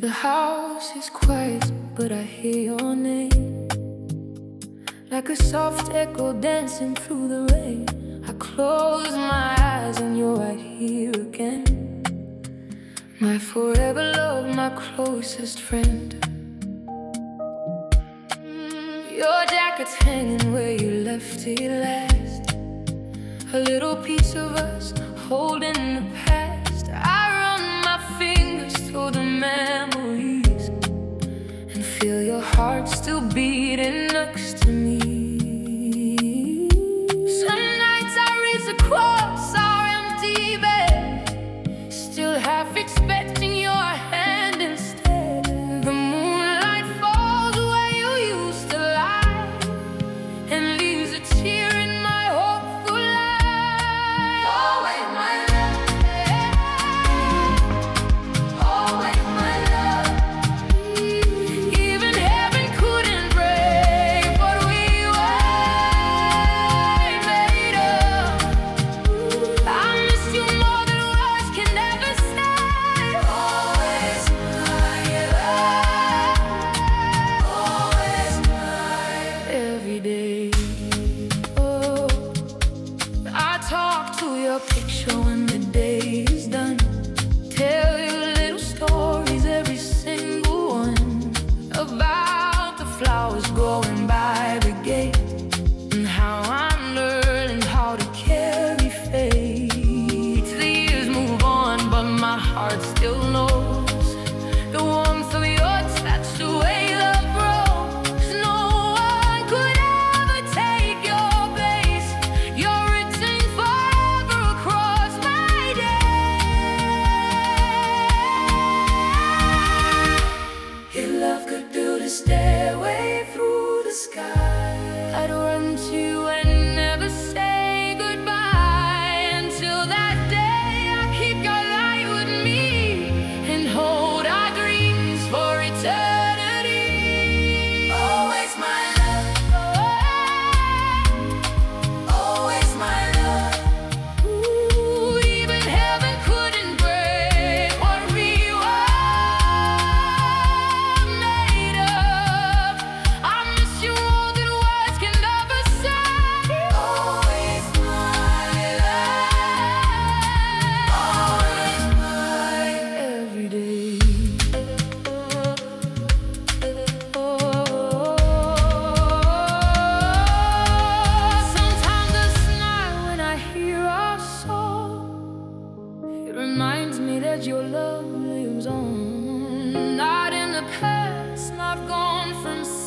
The house is quiet, but I hear your name, like a soft echo dancing through the rain. I close my eyes and you're right here again, my forever love, my closest friend. Your jacket's hanging where you left it last, a little piece of us holding the past. I run my fingers through the memories and feel your heart still beating next to me. Some nights I race across our empty bed, still half expecting your hand instead. The moonlight falls where you used to lie and leaves a tear in my hopeful eye. Always my love, always my love. Even heaven couldn't break what we were made of. I miss you more than words can ever say. Always my love, always mine, every day. Oh, I talk to your picture when the day is done, tell you little stories, every single one, about the flowers growing by the gate and how I'm learning how to carry faith. The years move on, but my heart still knows the warmth of your touch, the way love grows. No one could ever take your place. You're written forever across my day. If love could build a stairway through the sky, I'd run to you and never say goodbye. Until that day, I'll keep your light with me and hold our dreams for eternity. Always my love, always my love. Ooh, even heaven couldn't break what we were made of. I miss you more than words can ever say. Always my love, always mine, every day. Sometimes it's night when I hear our song. It reminds me that your love lives on, not in the past, not gone from